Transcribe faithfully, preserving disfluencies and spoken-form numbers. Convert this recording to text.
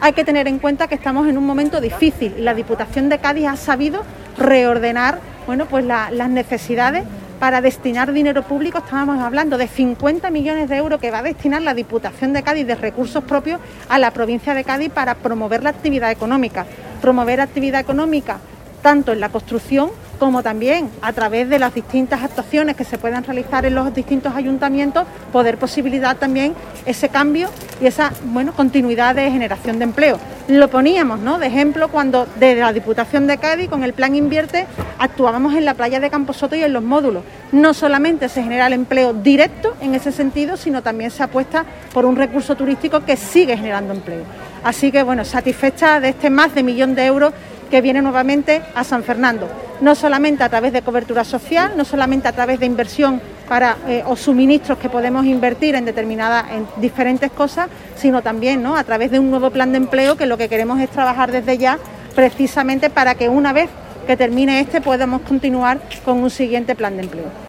hay que tener en cuenta que estamos en un momento difícil y la Diputación de Cádiz ha sabido reordenar, bueno, pues la, las necesidades para destinar dinero público. Estábamos hablando de cincuenta millones de euros que va a destinar la Diputación de Cádiz de recursos propios a la provincia de Cádiz para promover la actividad económica. Promover actividad económica tanto en la construcción como también a través de las distintas actuaciones que se puedan realizar en los distintos ayuntamientos, poder posibilitar también ese cambio y esa, bueno, continuidad de generación de empleo. Lo poníamos, ¿no?, de ejemplo cuando desde la Diputación de Cádiz con el Plan Invierte actuábamos en la playa de Camposoto y en los módulos. No solamente se genera el empleo directo en ese sentido, sino también se apuesta por un recurso turístico que sigue generando empleo. Así que, bueno, satisfecha de este más de millón de euros que viene nuevamente a San Fernando, no solamente a través de cobertura social, no solamente a través de inversión para eh, o suministros que podemos invertir en determinadas, en diferentes cosas, sino también, ¿no?, a través de un nuevo plan de empleo que lo que queremos es trabajar desde ya precisamente para que una vez que termine este podamos continuar con un siguiente plan de empleo.